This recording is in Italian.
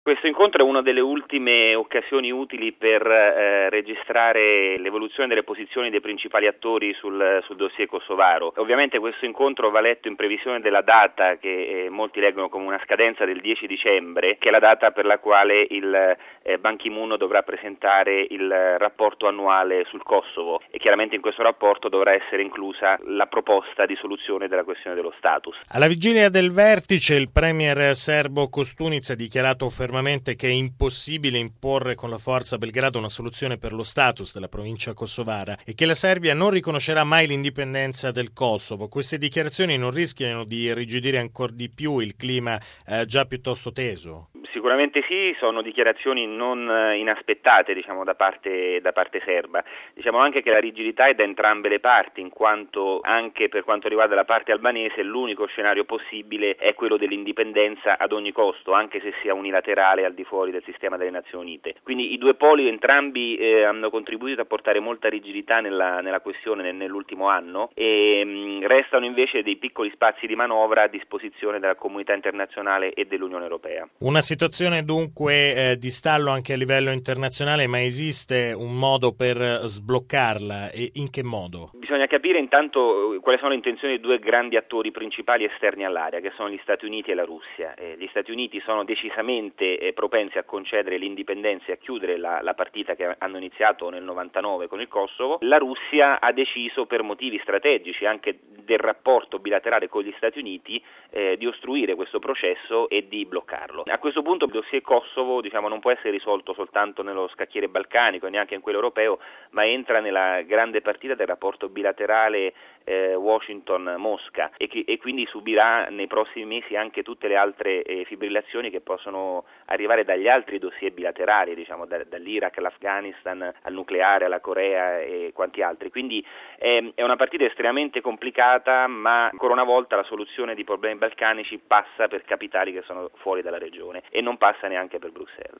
Questo incontro è una delle ultime occasioni utili per registrare l'evoluzione delle posizioni dei principali attori sul dossier kosovaro. Ovviamente questo incontro va letto in previsione della data che molti leggono come una scadenza del 10 dicembre, che è la data per la quale il Ban Ki-moon dovrà presentare il rapporto annuale sul Kosovo e chiaramente in questo rapporto dovrà essere inclusa la proposta di soluzione della questione dello status. Alla vigilia del vertice il premier serbo Koštunica ha dichiarato fermamente che è impossibile imporre con la forza a Belgrado una soluzione per lo status della provincia kosovara e che la Serbia non riconoscerà mai l'indipendenza del Kosovo. Queste dichiarazioni non rischiano di irrigidire ancora di più il clima già piuttosto teso? Sicuramente sì, sono dichiarazioni non inaspettate da parte serba. Diciamo anche che la rigidità è da entrambe le parti, in quanto anche per quanto riguarda la parte albanese l'unico scenario possibile è quello dell'indipendenza ad ogni costo, anche se sia unilaterale al di fuori del sistema delle Nazioni Unite. Quindi i due poli entrambi hanno contribuito a portare molta rigidità nella questione nell'ultimo anno e restano invece dei piccoli spazi di manovra a disposizione della comunità internazionale e dell'Unione Europea. Una situazione dunque di stallo anche a livello internazionale, ma esiste un modo per sbloccarla e in che modo? Bisogna capire intanto quali sono le intenzioni dei due grandi attori principali esterni all'area, che sono gli Stati Uniti e la Russia. Gli Stati Uniti sono decisamente propensi a concedere l'indipendenza e a chiudere la partita che hanno iniziato nel 99 con il Kosovo. La Russia ha deciso per motivi strategici anche del rapporto bilaterale con gli Stati Uniti di ostruire questo processo e di bloccarlo. A questo punto il dossier Kosovo non può essere risolto soltanto nello scacchiere balcanico e neanche in quello europeo, ma entra nella grande partita del rapporto bilaterale Washington-Mosca e quindi subirà nei prossimi mesi anche tutte le altre fibrillazioni che possono arrivare dagli altri dossier bilaterali, dall'Iraq all'Afghanistan al nucleare, alla Corea e quanti altri. Quindi è una partita estremamente complicata, ma ancora una volta la soluzione di problemi balcanici passa per capitali che sono fuori dalla regione e non passa neanche per Bruxelles.